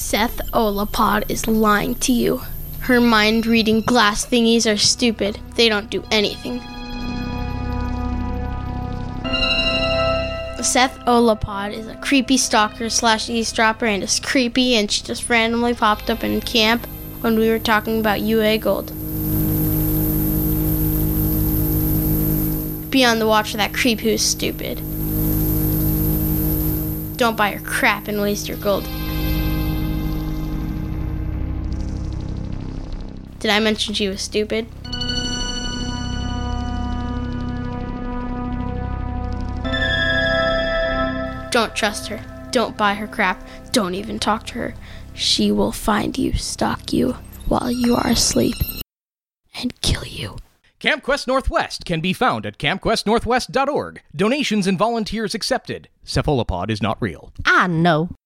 Cephalopod is lying to you. Her mind-reading glass thingies are stupid. They don't do anything. Cephalopod is a creepy stalker / eavesdropper and is creepy, and she just randomly popped up in camp when we were talking about UA Gold. Be on the watch for that creep who's stupid. Don't buy her crap and waste your gold. Did I mention she was stupid? Don't trust her. Don't buy her crap. Don't even talk to her. She will find you, stalk you while you are asleep, and kill you. Camp Quest Northwest can be found at campquestnorthwest.org. Donations and volunteers accepted. Cephalopod is not real. I know.